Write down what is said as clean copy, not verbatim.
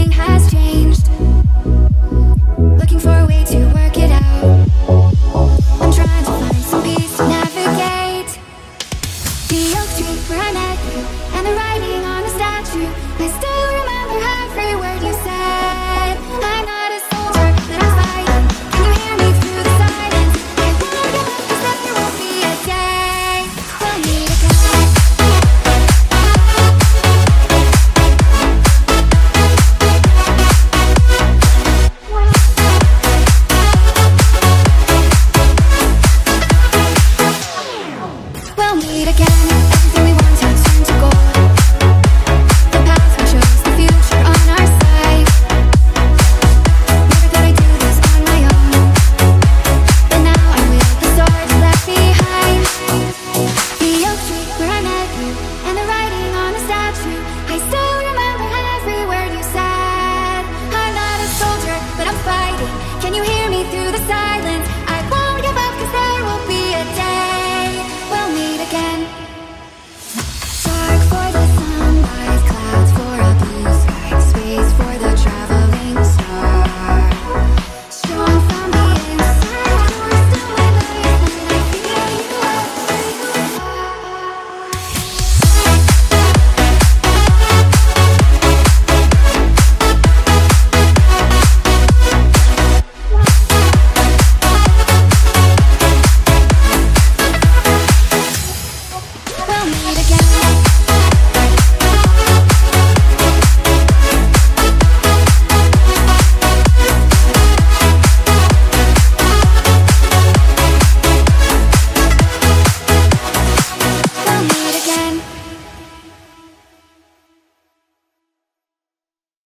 Everything has changed. Looking for a way to work it out. I'm trying to find some peace to navigate. The oak tree where I met you, and the writing on the statue. I still remember every word you said. I'm not a soldier, but I'm fighting. Can you hear me through the silence? I wanna get up 'cause there won't be a day we'll meet again. We'll meet again. Everything